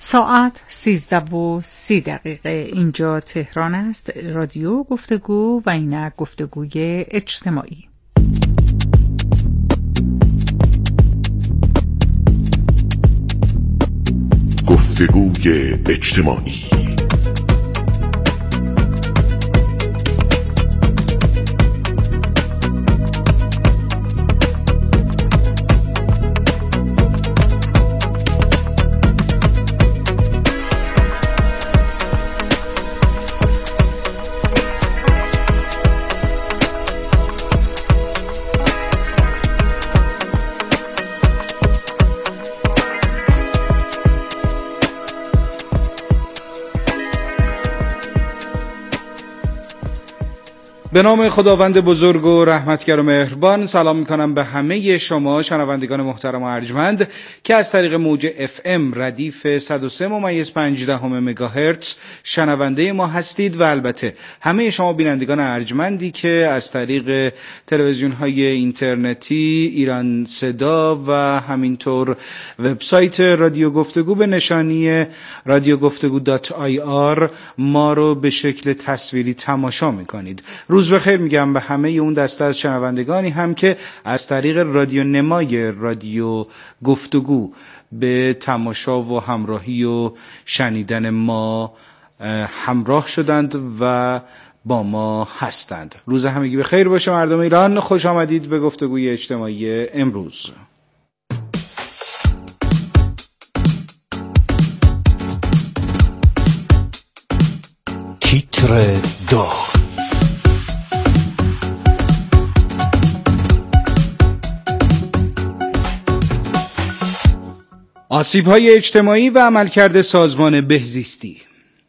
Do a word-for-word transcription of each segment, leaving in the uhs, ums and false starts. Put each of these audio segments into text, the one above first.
ساعت سیزده و سی دقیقه اینجا تهران است. رادیو گفتگو و این گفتگوی اجتماعی. گفتگوی اجتماعی. به نام خداوند بزرگ و رحمتگر و مهربان سلام میکنم به همه شما شنوندگان محترم و ارجمند که از طریق موج اف ام ردیف صد و سه ممیز پنج دهم مگاهرتز شنونده ما هستید و البته همه شما بینندگان ارجمندی که از طریق تلویزیون های اینترنتی ایران صدا و همینطور وبسایت رادیو گفتگو به نشانی رادیو گفتگو دات آی آر ما رو به شکل تصویری تماشا میکنید. روز بخیر میگم به همه اون دسته از شنوندگانی هم که از طریق رادیو نمای رادیو گفتگو به تماشا و همراهی و شنیدن ما همراه شدند و با ما هستند. روز همگی بخیر باشه مردم ایران. خوش آمدید به گفتگوی اجتماعی امروز. تیتر دو. آسیب‌های اجتماعی و عملکرد سازمان بهزیستی.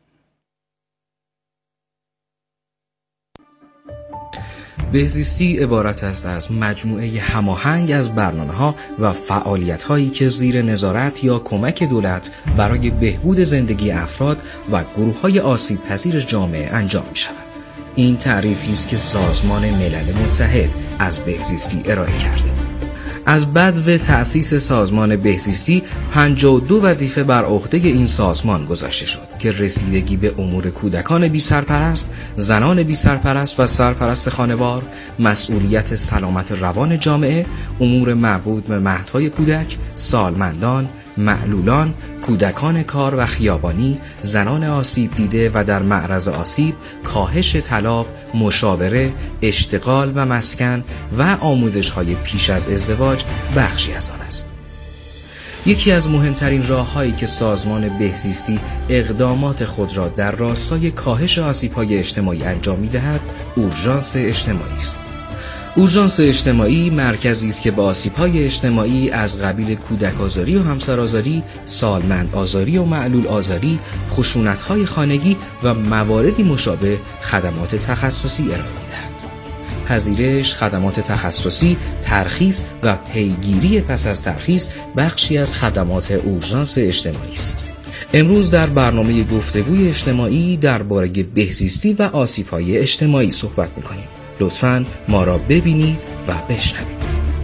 بهزیستی عبارت است از مجموعه هماهنگ از برنامه‌ها و فعالیت‌هایی که زیر نظارت یا کمک دولت برای بهبود زندگی افراد و گروه‌های آسیب‌پذیر جامعه انجام می‌شود. این تعریفی است که سازمان ملل متحد از بهزیستی ارائه کرده. از بدو تأسیس سازمان بهزیستی پنجاه و دو وظیفه بر عهده این سازمان گذاشته شد که رسیدگی به امور کودکان بی سرپرست، زنان بی سرپرست و سرپرست خانوار، مسئولیت سلامت روان جامعه، امور مربوط به مهدهای کودک، سالمندان، معلولان، کودکان کار و خیابانی، زنان آسیب دیده و در معرض آسیب، کاهش طلاق، مشاوره، اشتغال و مسکن و آموزش‌های پیش از ازدواج بخشی از آن است. یکی از مهمترین راه‌هایی که سازمان بهزیستی اقدامات خود را در راستای کاهش آسیب‌های اجتماعی انجام می‌دهد، اورژانس اجتماعی است. اورژانس اجتماعی مرکزی است که با آسیب‌های اجتماعی از قبیل کودک آزاری و همسر آزاری، سالمند آزاری و معلول آزاری، خشونت‌های خانگی و مواردی مشابه خدمات تخصصی ارائه می‌دهد. پذیرش، خدمات تخصصی، ترخیص و پیگیری پس از ترخیص بخشی از خدمات اورژانس اجتماعی است. امروز در برنامه گفتگوی اجتماعی درباره بهزیستی و آسیب‌های اجتماعی صحبت می‌کنیم. لطفاً ما را ببینید و بشنوید.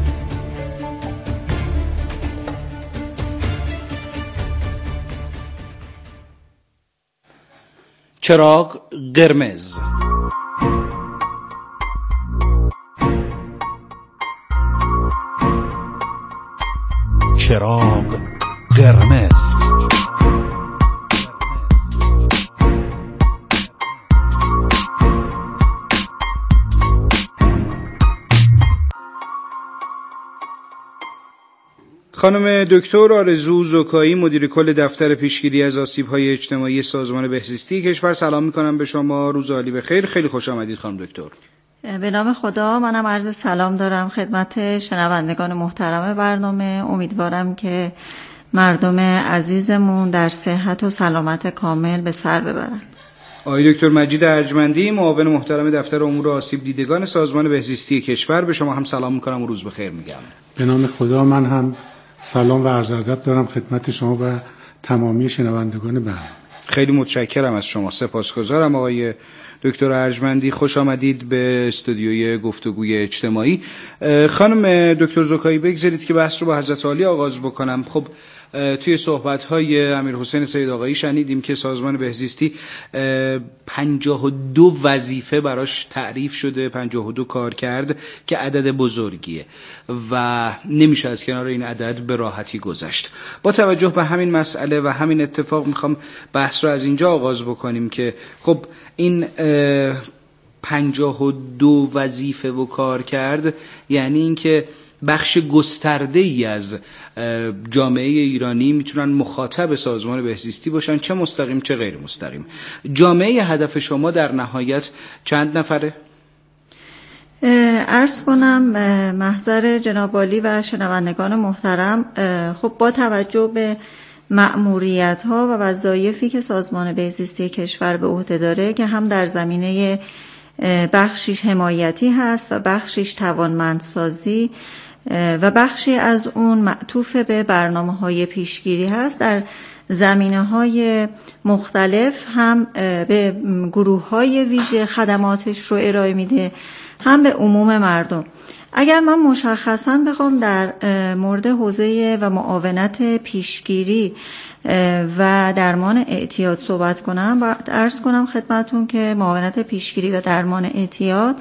چراغ قرمز. چراغ قرمز. خانم دکتر آرزو زکایی مدیر کل دفتر پیشگیری از آسیب‌های اجتماعی سازمان بهزیستی کشور، سلام می‌کنم به شما. روز عالی بخیر. خیلی خوش آمدید خانم دکتر. به نام خدا منم عرض سلام دارم خدمت شنوندگان محترم برنامه. امیدوارم که مردم عزیزمون در صحت و سلامت کامل به سر ببرن. آقای دکتر مجید ارجمندی معاون محترم دفتر امور آسیب دیدگان سازمان بهزیستی کشور، به شما هم سلام می‌کنم و روز بخیر میگم. به نام خدا من هم سلام و عرض ادب دارم خدمت شما و تمامی شنوندگان برنامه. خیلی متشکرم از شما، سپاسگزارم آقای دکتر ارجمندی. خوش آمدید به استودیوی گفتگوی اجتماعی. خانم دکتر زکایی بگذارید که بحث رو با حضرت عالی آغاز بکنم. خب توی صحبت‌های امیرحسین سید آقایی شنیدیم که سازمان بهزیستی پنجاه و دو وظیفه براش تعریف شده، پنجاه و دو کار کرد که عدد بزرگیه و نمیشه از کنار این عدد به راحتی گذشت. با توجه به همین مسئله و همین اتفاق میخوام بحث رو از اینجا آغاز بکنیم که خب این پنجاه و دو وظیفه و کار کرد یعنی اینکه بخش گسترده ای از جامعه ایرانی میتونن مخاطب سازمان بهزیستی باشن، چه مستقیم چه غیر مستقیم. جامعه هدف شما در نهایت چند نفره؟ عرض کنم محضر جناب عالی و شنوندگان محترم، خب با توجه به مأموریت ها و وظایفی که سازمان بهزیستی کشور به عهده داره که هم در زمینه بخشیش حمایتی هست و بخشیش توانمندسازی و بخشی از اون معطوف به برنامه‌های پیشگیری هست، در زمینه‌های مختلف هم به گروه‌های ویژه خدماتش رو ارائه میده، هم به عموم مردم. اگر من مشخصاً بخوام در مورد حوزه و معاونت پیشگیری و درمان اعتیاد صحبت کنم، باید عرض کنم خدمتون که معاونت پیشگیری و درمان اعتیاد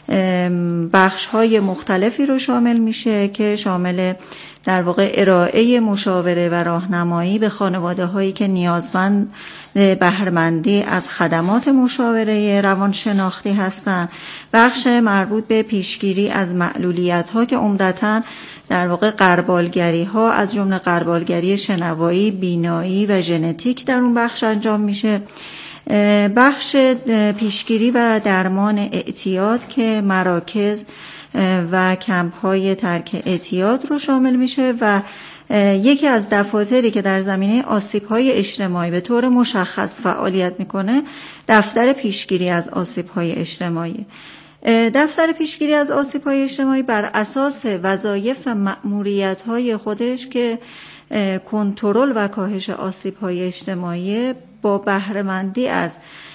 بخش‌های مختلفی رو شامل میشه که شامل در واقع ارائه مشاوره و راهنمایی به خانواده‌هایی که نیازمند بهره‌مندی از خدمات مشاوره روانشناختی هستند، بخش مربوط به پیشگیری از معلولیت‌ها که عمدتاً در واقع غربالگری‌ها از جمله غربالگری شنوایی، بینایی و ژنتیک در اون بخش انجام میشه. بخش پیشگیری و درمان اعتیاد که مراکز و کمپ‌های ترک اعتیاد رو شامل میشه و یکی از دفاتری که در زمینه آسیب‌های اجتماعی به طور مشخص فعالیت میکنه دفتر پیشگیری از آسیب‌های اجتماعی. دفتر پیشگیری از آسیب‌های اجتماعی بر اساس وظایف و مأموریت‌های خودش که کنترل و کاهش آسیب‌های اجتماعی با بهره‌مندی از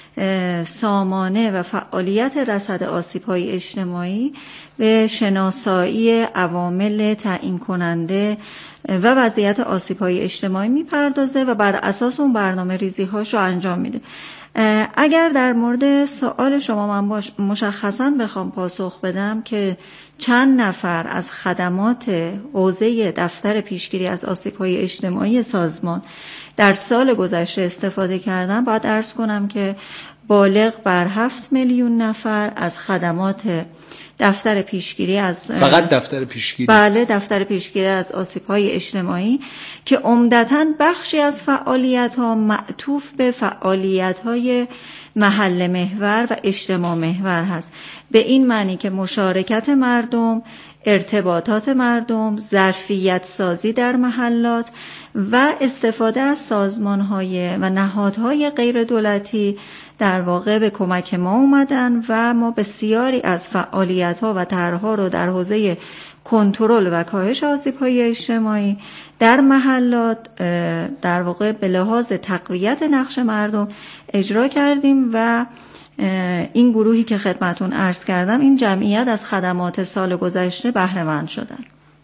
سامانه و فعالیت رصد آسیب‌های اجتماعی به شناسایی عوامل تعیین کننده و وضعیت آسیب‌های اجتماعی میپردازه و بر اساس اون برنامه ریزی هاشو انجام میده. اگر در مورد سوال شما من مشخصاً بخوام پاسخ بدم که چند نفر از خدمات حوزه دفتر پیشگیری از آسیب‌های اجتماعی سازمان در سال گذشته استفاده کردن، باید عرض کنم که بالغ بر هفت میلیون نفر از خدمات دفتر پیشگیری از فقط دفتر پیشگیری بله دفتر پیشگیری از آسیب‌های اجتماعی که عمدتاً بخشی از فعالیت‌ها معطوف به فعالیت‌های محل محور و اجتماع محور هست، به این معنی که مشارکت مردم، ارتباطات مردم، ظرفیت سازی در محلات و استفاده از سازمان‌های و نهادهای غیر دولتی در واقع به کمک ما اومدن و ما بسیاری از فعالیت‌ها و طرح‌ها رو در حوزه کنترل و کاهش آسیب‌های اجتماعی در محلات در واقع به لحاظ تقویت نقش مردم اجرا کردیم و این گروهی که خدمتون عرض کردم، این جمعیت از خدمات سال گذشته بهره مند شدن.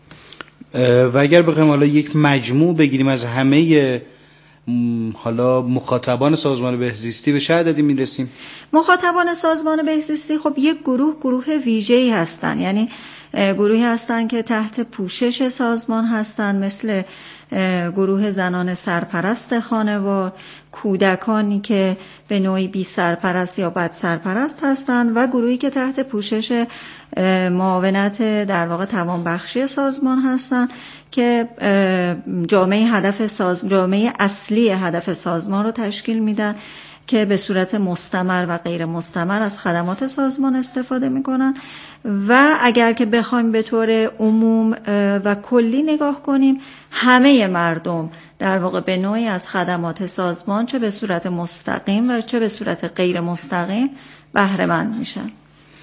و اگر بخوایم حالا یک مجموع بگیریم از همه حالا مخاطبان سازمان بهزیستی، به چه عددی میرسیم؟ مخاطبان سازمان بهزیستی خب یک گروه گروه ویژه‌ای هستن، یعنی گروهی هستن که تحت پوشش سازمان هستن، مثل گروه زنان سرپرست خانوار، کودکانی که به نوعی بی سرپرست یا بد سرپرست هستند و گروهی که تحت پوشش معاونت در واقع توانبخشی سازمان هستند که جامعه هدف ساز... جامعه اصلی هدف سازمان رو تشکیل میدن که به صورت مستمر و غیر مستمر از خدمات سازمان استفاده میکنن. و اگر که بخوایم به طور عموم و کلی نگاه کنیم، همه مردم در واقع به نوعی از خدمات سازمان چه به صورت مستقیم و چه به صورت غیر مستقیم بهره مند میشن.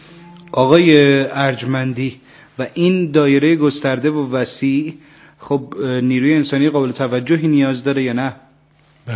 آقای ارجمندی، و این دایره گسترده و وسیع خب نیروی انسانی قابل توجهی نیاز داره یا نه؟ بله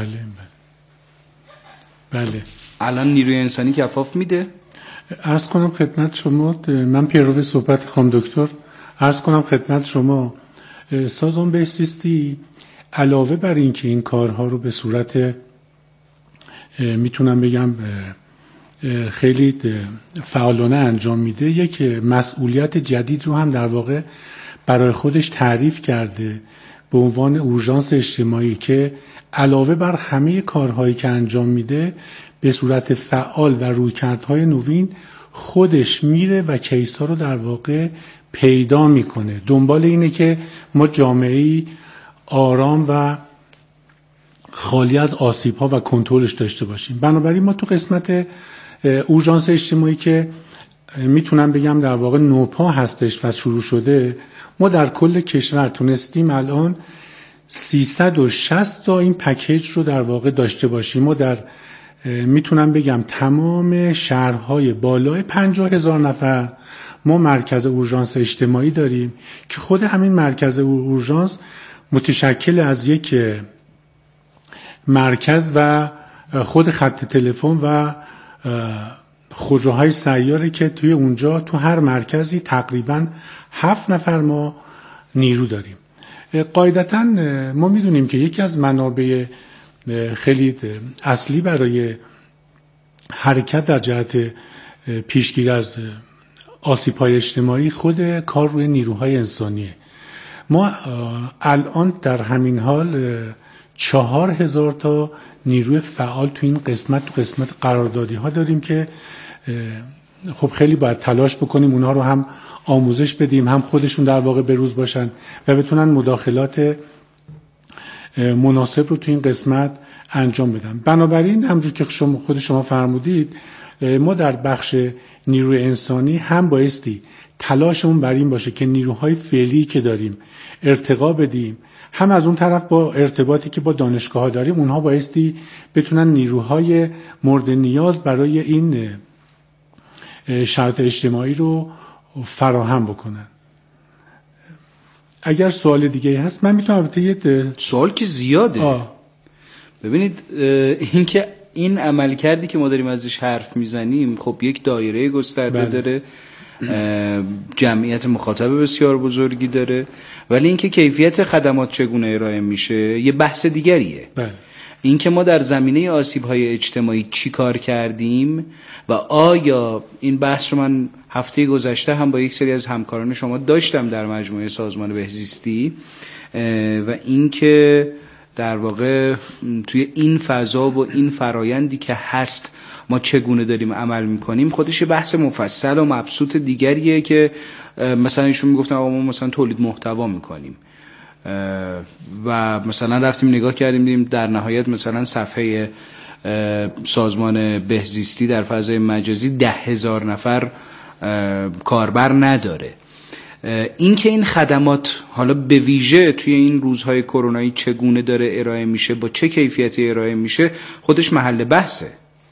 بله بله. الان نیروی انسانی کفاف میده؟ عرض کنم خدمت شما، من پیرو صحبت خانم دکتر عرض کنم خدمت شما، سازمان بهزیستی علاوه بر این که این کارها رو به صورت میتونم بگم خیلی فعالانه انجام میده، یک مسئولیت جدید رو هم در واقع برای خودش تعریف کرده به عنوان اورژانس اجتماعی که علاوه بر همه کارهایی که انجام میده به صورت فعال و رویکردهای نوین خودش میره و کیسا رو در واقع پیدا میکنه. دنبال اینه که ما جامعه‌ای آرام و خالی از آسیب‌ها و کنترلش داشته باشیم. بنابراین ما تو قسمت اورژانس اجتماعی که میتونم بگم در واقع نوپا هستش و شروع شده، ما در کل کشور تونستیم الان سیصد و شصت تا این پکیج رو در واقع داشته باشیم. ما در میتونم بگم تمام شهرهای بالای پنجاه هزار نفر ما مرکز اورژانس اجتماعی داریم که خود همین مرکز اورژانس متشکل از یک مرکز و خود خط تلفن و خودروهای سیاره که توی اونجا تو هر مرکزی تقریباً هفت نفر ما نیرو داریم. قاعدتاً ما میدونیم که یکی از منابع خیلی اصلی برای حرکت در جهت پیشگیری از آسیب‌های اجتماعی خود کار روی نیروهای انسانیه. ما الان در همین حال چهار هزار تا نیروی فعال تو این قسمت تو قسمت قراردادی ها داریم که خب خیلی باید تلاش بکنیم اونها رو هم آموزش بدیم، هم خودشون در واقع به روز باشن و بتونن مداخلات مناسب رو تو این قسمت انجام بدن. بنابراین همونجور که شما خود شما فرمودید ما در بخش نیروی انسانی هم بایستی تلاشمون بر این باشه که نیروهای فعلی که داریم ارتقا بدیم، هم از اون طرف با ارتباطی که با دانشگاه ها داریم اونها بایستی بتونن نیروهای مورد نیاز برای این شرط اجتماعی رو فراهم بکنن. اگر سوال دیگه هست من میتونم البته یه سوال که زیاده. آه. ببینید این که این عمل کردی که ما داریم ازش حرف میزنیم خب یک دایره گسترده بله. داره، جمعیت مخاطب بسیار بزرگی داره، ولی اینکه کیفیت خدمات چگونه ارائه میشه یه بحث دیگریه. بله. اینکه ما در زمینه آسیب‌های اجتماعی چی کار کردیم و آیا این بحث رو من هفته گذشته هم با یک سری از همکاران شما داشتم در مجموعه سازمان بهزیستی و اینکه در واقع توی این فضا و این فرایندی که هست ما چگونه داریم عمل میکنیم خودش بحث مفصل و مبسوط دیگریه که مثلا ایشون میگفتن آقا ما مثلا تولید محتوا میکنیم و مثلا رفتیم نگاه کردیم دیدیم در نهایت مثلا صفحه سازمان بهزیستی در فضای مجازی ده هزار نفر کاربر نداره. این که این خدمات حالا به ویژه توی این روزهای کرونایی چگونه داره ارائه میشه، با چه کیفیتی ارائه میشه، خودش محل بحثه.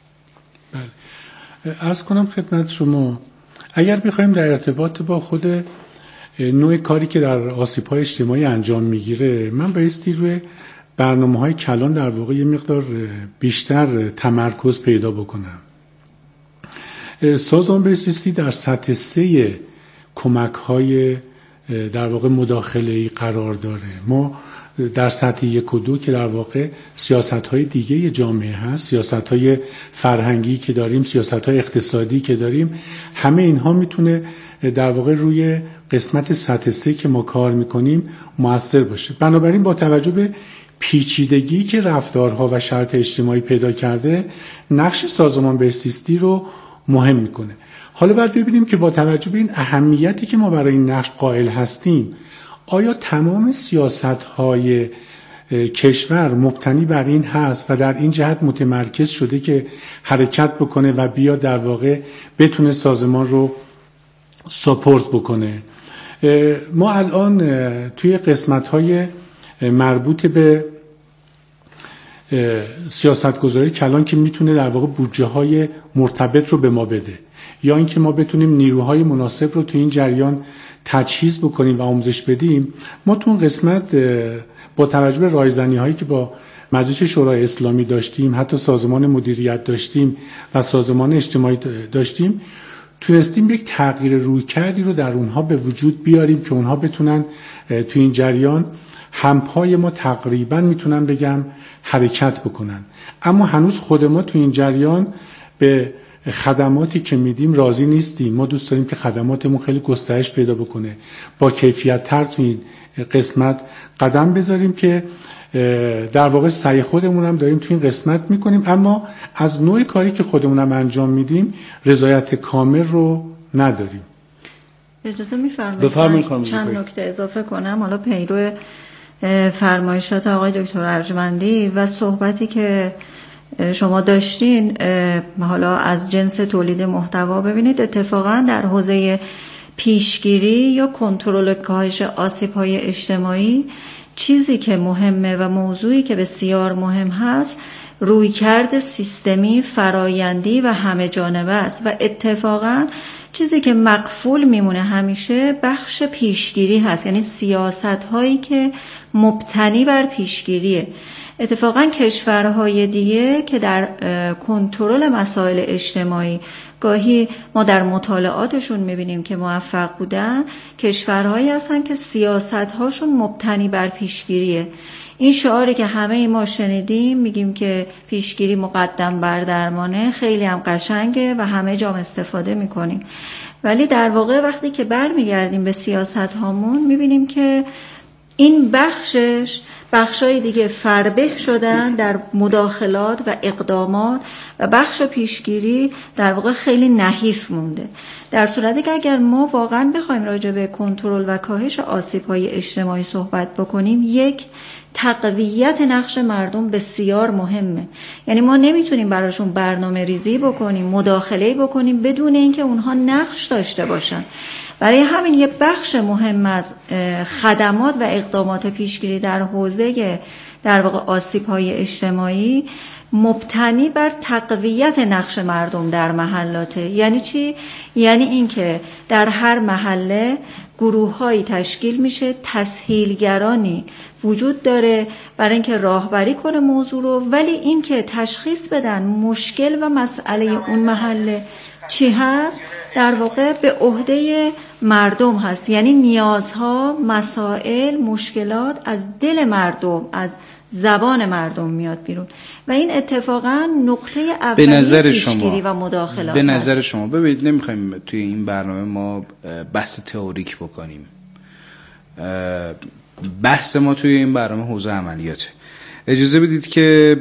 بله. عرض کنم خدمت شما اگر بخوایم در ارتباط با خود نوع کاری که در آسیب‌های اجتماعی انجام میگیره من بایستی روی برنامه‌های کلان در واقع یه مقدار بیشتر تمرکز پیدا بکنم. سازمان بهزیستی در سطح سه کمک‌های در واقع مداخله‌ای قرار داره. ما در سطح یک و دو که در واقع سیاست‌های دیگه جامعه هست، سیاست‌های فرهنگی که داریم، سیاست‌های اقتصادی که داریم، همه اینها میتونه در واقع روی قسمت سطح سه که ما کار میکنیم مؤثر باشه. بنابراین با توجه به پیچیدگی که رفتارها و شرط اجتماعی پیدا کرده نقش سازمان بهزیستی رو مهم میکنه. حالا باید ببینیم که با توجه به این اهمیتی که ما برای این نقش قائل هستیم آیا تمام سیاست‌های کشور مبتنی بر این هست و در این جهت متمرکز شده که حرکت بکنه و بیا در واقع بتونه سازمان رو ساپورت بکنه. ما الان توی قسمت‌های مربوط به سیاستگذاری کلان که میتونه در واقع بودجه‌های مرتبط رو به ما بده یا اینکه ما بتونیم نیروهای مناسب رو توی این جریان تجهیز بکنیم و آموزش بدیم، ما تو اون قسمت با توجه به رایزنی‌هایی که با مجلس شورای اسلامی داشتیم، حتی سازمان مدیریت داشتیم و سازمان اجتماعی داشتیم، تونستیم یک تغییر رویکردی رو در اونها به وجود بیاریم که اونها بتونن تو این جریان همپای ما تقریبا میتونم بگم حرکت بکنن، اما هنوز خود ما تو این جریان به خدماتی که میدیم راضی نیستیم. ما دوست داریم که خدماتمون خیلی گسترش پیدا بکنه، با کیفیت تر تو این قسمت قدم بذاریم که در واقع سعی خودمون هم داریم تو این قسمت میکنیم، اما از نوع کاری که خودمون هم انجام میدیم رضایت کامل رو نداریم. اجازه میفرمایید چند نکته اضافه کنم، حالا پیرو فرمایشات آقای دکتر ارجمندی و صحبتی که شما داشتین حالا از جنس تولید محتوا. ببینید اتفاقا در حوزه پیشگیری یا کنترل کاهش آسیب‌های اجتماعی چیزی که مهمه و موضوعی که بسیار مهم هست رویکرد سیستمی، فرایندی و همه جانبه است و اتفاقا چیزی که مقفول میمونه همیشه بخش پیشگیری هست، یعنی سیاست هایی که مبتنی بر پیشگیریه. اتفاقا کشورهای دیگه که در کنترل مسائل اجتماعی گاهی ما در مطالعاتشون میبینیم که موفق بودن، کشورهایی هستن که سیاست‌هاشون مبتنی بر پیشگیریه. این شعاری که همه ما شنیدیم میگیم که پیشگیری مقدم بر درمانه، خیلی هم قشنگه و همه جا استفاده میکنیم، ولی در واقع وقتی که برمیگردیم به سیاست هامون میبینیم که این بخشش بخشای دیگه فربه شدن در مداخلات و اقدامات و بخش پیشگیری در واقع خیلی نحیف مونده. در صورتی که اگر ما واقعا بخوایم راجع به کنترل و کاهش آسیب‌های اجتماعی صحبت بکنیم، یک تقویت نقش مردم بسیار مهمه. یعنی ما نمیتونیم براشون برنامه ریزی بکنیم، مداخله بکنیم بدون اینکه اونها نقش داشته باشن. برای همین یه بخش مهم از خدمات و اقدامات پیشگیری در حوزه در واقع آسیب‌های اجتماعی مبتنی بر تقویت نقش مردم در محلاته. یعنی چی؟ یعنی اینکه در هر محله گروه‌هایی تشکیل میشه، تسهیلگرانی وجود داره برای اینکه راهبری کنه موضوع رو، ولی اینکه تشخیص بدن مشکل و مسئله اون محله چی هست در واقع به عهده مردم هست. یعنی نیازها، مسائل، مشکلات از دل مردم، از زبان مردم میاد بیرون و این اتفاقا نقطه اولیه پیشگیری و مداخلات. به نظر هست. شما ببینید، نمیخوایم توی این برنامه ما بحث تئوریک بکنیم، بحث ما توی این برنامه حوزه عملیاته. اجازه بدید که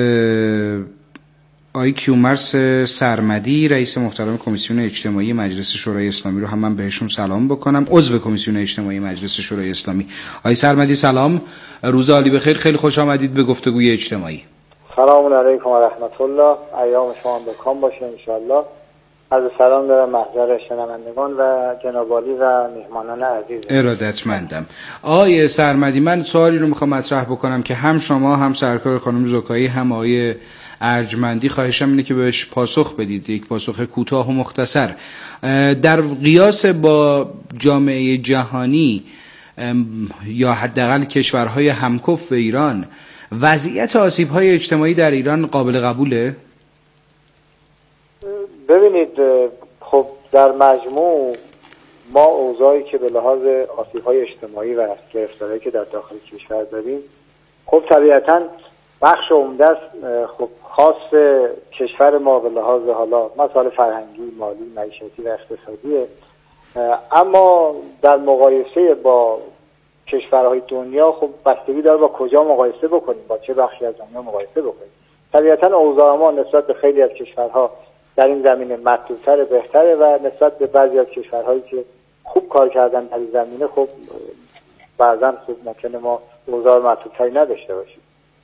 آقای کیومرث سرمدی، رئیس محترم کمیسیون اجتماعی مجلس شورای اسلامی رو هم من بهشون سلام بکنم، عضو کمیسیون اجتماعی مجلس شورای اسلامی. آقای سرمدی سلام، روز عالی بخیر، خیلی خوش آمدید به گفتگوی اجتماعی. سلام علیکم و رحمت الله، ایام شما بکام باشه ان شاء الله. از سلام دارم محضر شنوندگان و جناب عالی و میهمانان عزیز. ارادتمندم. آقای سرمدی، من سوالی رو میخوام مطرح بکنم که هم شما، هم سرکار خانم زکایی، هم آقای ارجمندی خواهشم اینه که بهش پاسخ بدید، یک پاسخ کوتاه و مختصر. در قیاس با جامعه جهانی یا حداقل کشورهای همکف ایران، وضعیت آسیب‌های اجتماعی در ایران قابل قبوله؟ ببینید، خب در مجموع ما اوضاعی که به لحاظ آسیب‌های اجتماعی و گرفتاری‌هایی که در داخل کشور داریم، خب طبیعتاً بخش عمده است خب خاص کشور ما به لحاظ حالا مسائل فرهنگی، مالی، معیشتی و اقتصادیه. اما در مقایسه با کشورهای دنیا خب بستگی داره با کجا مقایسه بکنیم، با چه بخشی از دنیا مقایسه بکنیم. طبیعتاً اوضاع ما نسبت به خیلی از کشورها در این زمینه مطلوب‌تر، بهتره و نسبت به بعضی از کشورهایی که خوب کار کردن در این زمینه خب بعضاً خب ممکنه ما اوضاع مطلوب‌تری نداشته باشیم.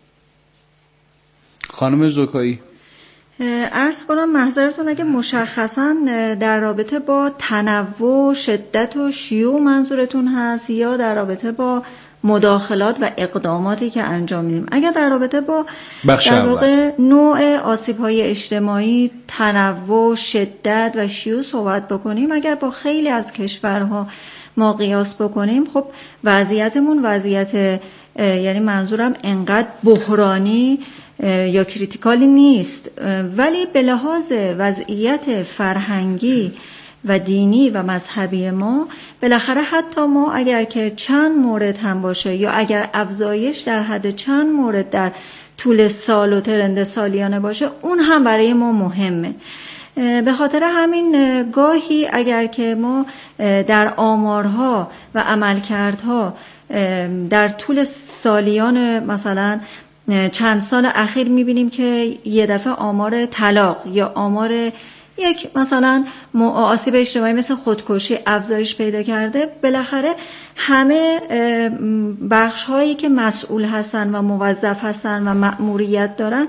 خانم زکایی، عرض کنم محضرتون اگه مشخصا در رابطه با تنوع، شدت و شیوع منظورتون هست یا در رابطه با مداخلات و اقداماتی که انجام میدیم. اگر در رابطه با در واقع نوع آسیب‌های اجتماعی، تنوع، شدت و شیوع صحبت بکنیم، اگر با خیلی از کشورها ما قیاس بکنیم، خب وضعیتمون وضعیت، یعنی منظورم انقدر بحرانی یا کریتیکالی نیست، ولی به لحاظ وضعیت فرهنگی و دینی و مذهبی ما، بالاخره حتی ما اگر که چند مورد هم باشه یا اگر افزایش در حد چند مورد در طول سال و ترند سالیانه باشه، اون هم برای ما مهمه. به خاطر همین گاهی اگر که ما در آمارها و عملکردها در طول سالیان مثلا چند سال اخیر میبینیم که یه دفعه آمار طلاق یا آمار یک مثلا آسیب اجتماعی مثل خودکشی افزایش پیدا کرده، بالاخره همه بخش هایی که مسئول هستن و موظف هستن و مأموریت دارن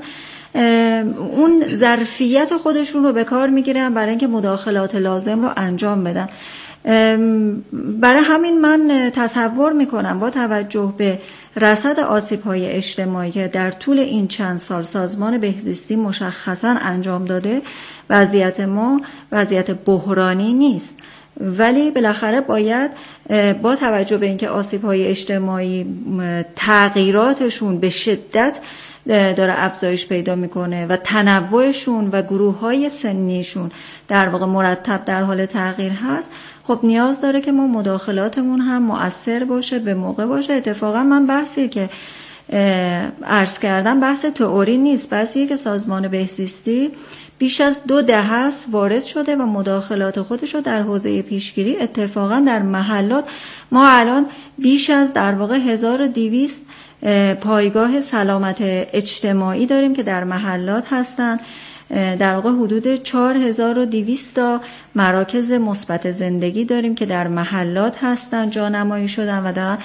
اون ظرفیت خودشون رو به کار میگیرن برای اینکه مداخلات لازم رو انجام بدن. برای همین من تصور میکنم با توجه به رصد آسیب‌های اجتماعی که در طول این چند سال سازمان بهزیستی مشخصاً انجام داده، وضعیت ما وضعیت بحرانی نیست، ولی بالاخره باید با توجه به اینکه آسیب‌های اجتماعی تغییراتشون به شدت داره افزایش پیدا میکنه و تنوعشون و گروه‌های سنیشون در واقع مرتب در حال تغییر هست، خب نیاز داره که ما مداخلاتمون هم مؤثر باشه، به موقع باشه. اتفاقا من بحثی که عرض کردم بحث تئوری نیست، بحثیه که سازمان بهزیستی بیش از دو دهه است وارد شده و مداخلات خودش رو در حوزه پیشگیری اتفاقا در محلات، ما الان بیش از در واقع هزار و دویست پایگاه سلامت اجتماعی داریم که در محلات هستن، در واقع حدود چهار هزار و دویست تا مراکز مثبت زندگی داریم که در محلات هستن، جانمایی شدن و دارن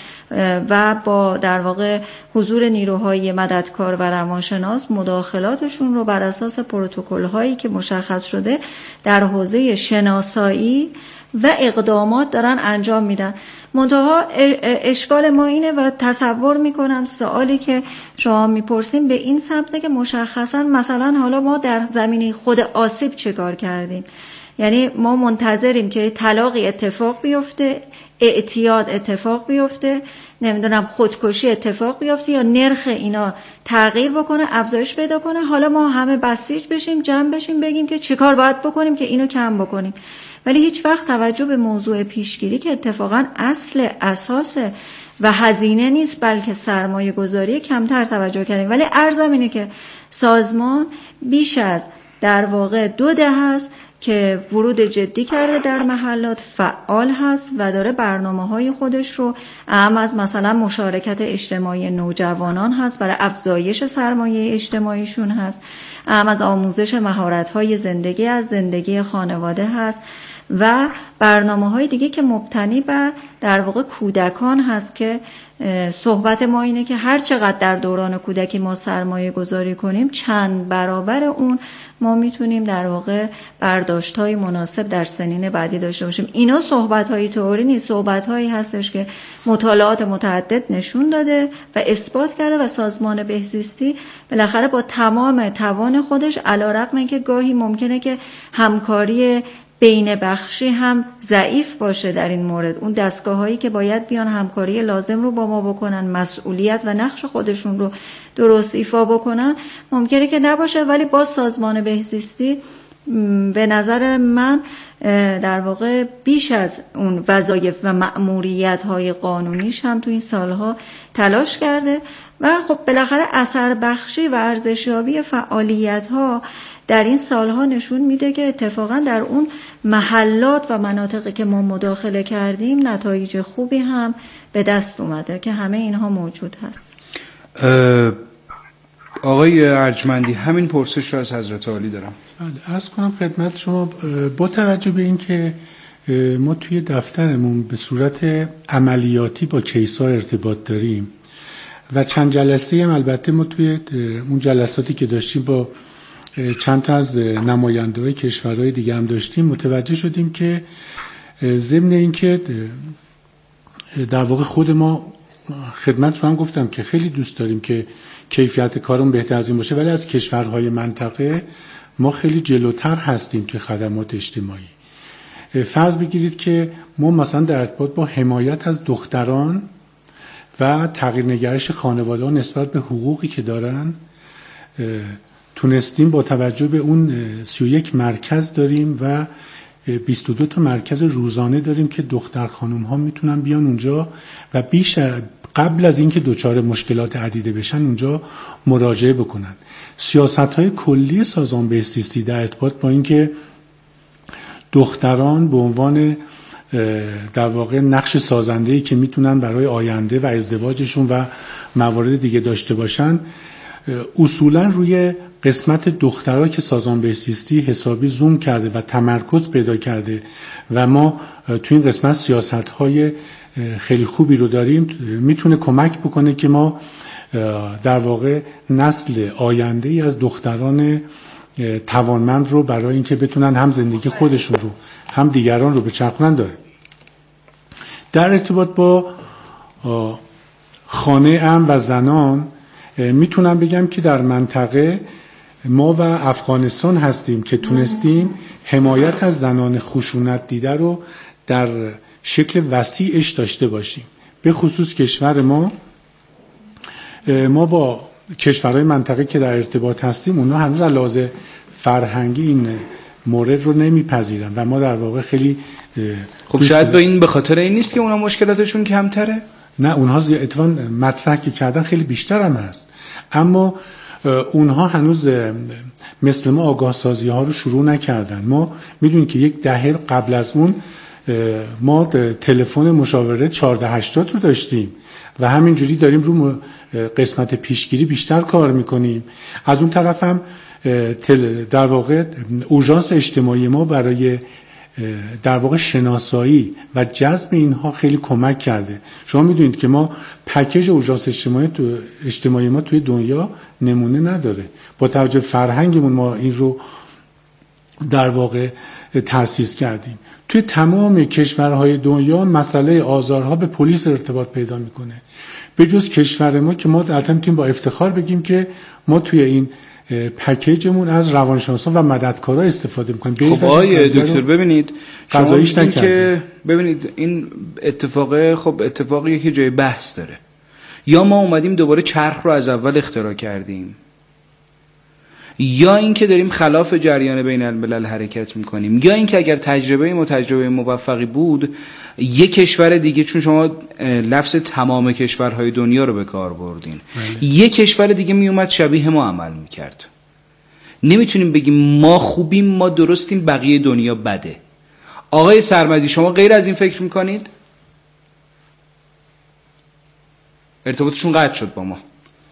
و با در واقع حضور نیروهای مددکار و روانشناس مداخلاتشون رو بر اساس پروتکل هایی که مشخص شده در حوزه شناسایی و اقدامات دارن انجام میدن. منتها اشکال ما اینه و تصور میکنم سوالی که شما میپرسیم به این سمته که مشخصا مثلا حالا ما در زمینه خود آسیب چه کار کردیم، یعنی ما منتظریم که طلاقی اتفاق بیفته، اعتیاد اتفاق بیفته، نمیدونم خودکشی اتفاق بیفته یا نرخ اینا تغییر بکنه، افزایش پیدا کنه، حالا ما همه بسیج بشیم، جمع بشیم، بگیم که چه کار باید بکنیم که اینو کم بکنیم. ولی هیچ وقت توجه به موضوع پیشگیری که اتفاقا اصل اساس و هزینه نیست بلکه سرمایه گذاری کمتر توجه کردیم. ولی عرضم اینه که سازمان بیش از در واقع دو دهه است که ورود جدی کرده در محلات، فعال هست و داره برنامه‌های خودش رو اهم از مثلا مشارکت اجتماعی نوجوانان هست برای افزایش سرمایه اجتماعیشون هست، اهم از آموزش مهارت‌های زندگی از زندگی خانواده هست و برنامه‌های دیگه که مبتنی بر در واقع کودکان هست که صحبت ما اینه که هر چقدر در دوران کودکی ما سرمایه گذاری کنیم چند برابر اون ما میتونیم در واقع برداشت‌های مناسب در سنین بعدی داشته باشیم. اینا صحبت‌های تئوری نیست، صحبت‌هایی هستش که مطالعات متعدد نشون داده و اثبات کرده و سازمان بهزیستی بالاخره با تمام توان خودش علی‌رغم اینکه گاهی ممکنه که همکاری بین بخشی هم ضعیف باشه در این مورد، اون دستگاه هایی که باید بیان همکاری لازم رو با ما بکنن، مسئولیت و نقش خودشون رو درست ایفا بکنن، ممکنه که نباشه. ولی با سازمان بهزیستی به نظر من در واقع بیش از اون وظایف و مأموریت های قانونیش هم تو این سالها تلاش کرده و خب بالاخره اثر بخشی و ارزشیابی فعالیت ها در این سالها نشون میده که اتفاقا در اون محلات و مناطقی که ما مداخله کردیم نتایج خوبی هم به دست اومده که همه اینها موجود هست. آقای ارجمندی همین پرسش رو از حضرت عالی دارم. بله، عرض کنم خدمت شما با توجه به این که ما توی دفترمون به صورت عملیاتی با کیس‌ها ارتباط داریم و چند جلسه هم البته ما توی اون جلساتی که داشتیم با چند تا از نماینده‌های کشورهای دیگه هم داشتیم، متوجه شدیم که ضمن این که در واقع خود ما خدمت رو هم گفتم که خیلی دوست داریم که کیفیت کارمون بهتر از این باشه، ولی از کشورهای منطقه ما خیلی جلوتر هستیم توی خدمات اجتماعی. فرض بگیرید که ما مثلا در ارتباط با حمایت از دختران و تغییر نگرش خانواده‌ها نسبت به حقوقی که دارن تونستیم با توجه به اون سی و یک مرکز داریم و بیست و دو تا مرکز روزانه داریم که دختر خانم ها میتونن بیان اونجا و بیش قبل از اینکه دچار مشکلات عدیده بشن اونجا مراجعه بکنن. سیاست‌های کلی سازمان بهزیستی در ارتباط با اینکه دختران به عنوان در واقع نقش سازنده‌ای که میتونن برای آینده و ازدواجشون و موارد دیگه داشته باشن، اصولا روی قسمت دخترها که سازمان بهزیستی حسابی زوم کرده و تمرکز پیدا کرده و ما تو این قسمت سیاست‌های خیلی خوبی رو داریم، میتونه کمک بکنه که ما در واقع نسل آینده ای از دختران توانمند رو برای اینکه بتونن هم زندگی خودشون رو هم دیگران رو بچرخونن داره. در ارتباط با خانه امن و زنان میتونم بگم که در منطقه ما و افغانستان هستیم که تونستیم حمایت از زنان خشونت دیده رو در شکل وسیعش داشته باشیم. به خصوص کشور ما ما با کشورهای منطقه که در ارتباط هستیم اونا هنوز از لحاظ فرهنگی این مورد رو نمیپذیرن و ما در واقع خیلی خب شاید به این به خاطر این نیست که اونا مشکلاتشون کمتره؟ نه، اونها اتفاقاً مطرح که کردن خیلی بیشتر هم هست، اما اونها هنوز مثل ما آگاه سازی ها رو شروع نکردن. ما میدونیم که یک دهه قبل از اون ما تلفن مشاوره چهارده هشتاد رو داشتیم و همینجوری داریم رو قسمت پیشگیری بیشتر کار میکنیم. از اون طرف هم در واقع اورژانس اجتماعی ما برای در واقع شناسایی و جذب اینها خیلی کمک کرده. شما میدونید که ما پکیج اورژانس اجتماعی تو اجتماعی ما توی دنیا نمونه نداره. با توجه فرهنگمون ما این رو در واقع تأسیس کردیم. توی تمام کشورهای دنیا مسئله آزارها به پلیس ارتباط پیدا میکنه، به جز کشور ما که ما البته میتونیم با افتخار بگیم که ما توی این پکیجمون از روانشناسا و مددکارا استفاده میکنیم. خب آقای دکتر ببینید شما که ببینید این اتفاق خب اتفاقی که جای بحث داره، یا ما اومدیم دوباره چرخ رو از اول اختراع کردیم، یا اینکه داریم خلاف جریان بین الملل حرکت میکنیم، یا اینکه اگر تجربه ما تجربه موفقی بود یک کشور دیگه، چون شما لفظ تمام کشورهای دنیا رو به کار بردین، یک کشور دیگه میومد شبیه ما عمل میکرد. نمیتونیم بگیم ما خوبیم، ما درستیم، بقیه دنیا بده. آقای سرمدی شما غیر از این فکر میکنید؟ ارتباطشون قطع شد با ما.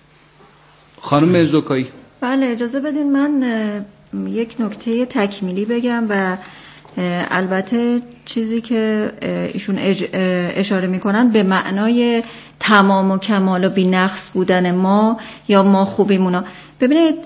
خانم زکایی. بله اجازه بدین من یک نکته تکمیلی بگم و البته چیزی که ایشون اشاره میکنن به معنای تمام و کمال و بی نقص بودن ما یا ما خوبیمونا. ببینید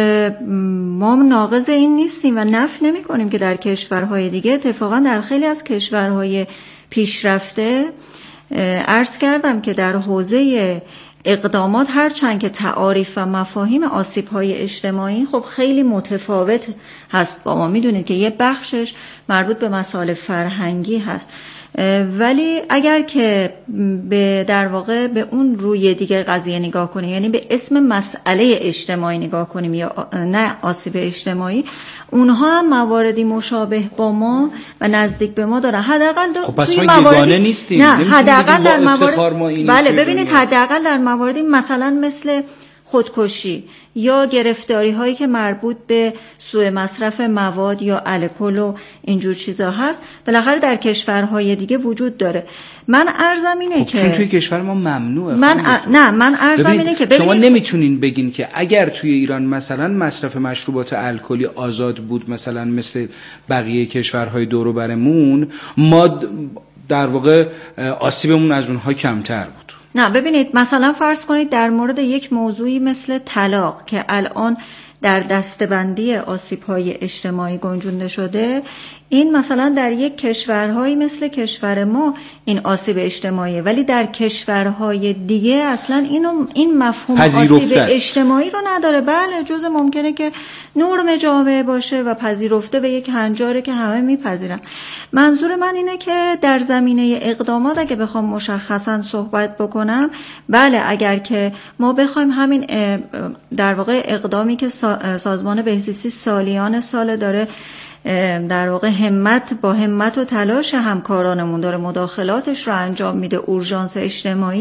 ما ناقض این نیستیم و نفی نمی کنیم که در کشورهای دیگه، اتفاقا در خیلی از کشورهای پیشرفته عرض کردم که در حوزه اقدامات هرچند که تعاریف و مفاهیم آسیب‌های اجتماعی خب خیلی متفاوت هست با ما، میدونید که یه بخشش مربوط به مسائل فرهنگی هست، ولی اگر که به در واقع به اون روی دیگه قضیه نگاه کنیم، یعنی به اسم مسئله اجتماعی نگاه کنیم یا نه آسیب اجتماعی، اونها هم مواردی مشابه با ما و نزدیک به ما دارن. حداقل خب پس ما یگانه نیستیم. نه حداقل در موارد بله ببینید حداقل در مواردی مثلا مثل خودکشی یا گرفتاری هایی که مربوط به سوء مصرف مواد یا الکل و اینجور چیزا هست بالاخره در کشورهای دیگه وجود داره. من عرضم اینه خب که چون توی کشور ما ممنوعه. من ا... نه من عرضم اینه که شما نمیتونین بگین که اگر توی ایران مثلا مصرف مشروبات الکلی آزاد بود مثلا مثل بقیه کشورهای دور و برمون، ما در واقع آسیبمون از اونها کمتر بود. نه ببینید مثلا فرض کنید در مورد یک موضوعی مثل طلاق که الان در دسته‌بندی آسیب‌های اجتماعی گنجونده شده، این مثلا در یک کشورهایی مثل کشور ما این آسیب اجتماعیه، ولی در کشورهای دیگه اصلا اینو این مفهوم آسیب اجتماعی رو نداره. بله جز ممکنه که نرم جامعه باشه و پذیرفته به یک هنجاره که همه میپذیرن. منظور من اینه که در زمینه اقدامات اگه بخوام مشخصا صحبت بکنم، بله اگر که ما بخوایم همین در واقع اقدامی که سازمان بهزیستی سالیان سال داره در واقع همت با همت و تلاش همکارانمون داره مداخلاتش رو انجام میده. اورژانس اجتماعی